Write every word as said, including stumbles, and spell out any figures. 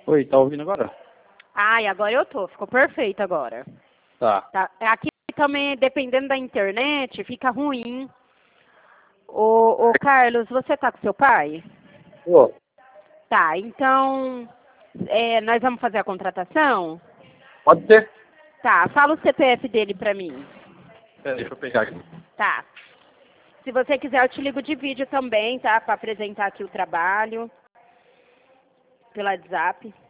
Oi, tá ouvindo agora? Ai, agora eu tô. Ficou perfeito agora. Tá. Tá. Aqui também, dependendo da internet, fica ruim. Ô, ô Carlos, você tá com seu pai? Ô, Tá, então é, nós vamos fazer a contratação? pode ser? Tá, fala o C P F dele pra mim. Pera, deixa eu pegar aqui. Tá. Se você quiser, eu te ligo de vídeo também, tá? Pra apresentar aqui o trabalho. Pelo WhatsApp.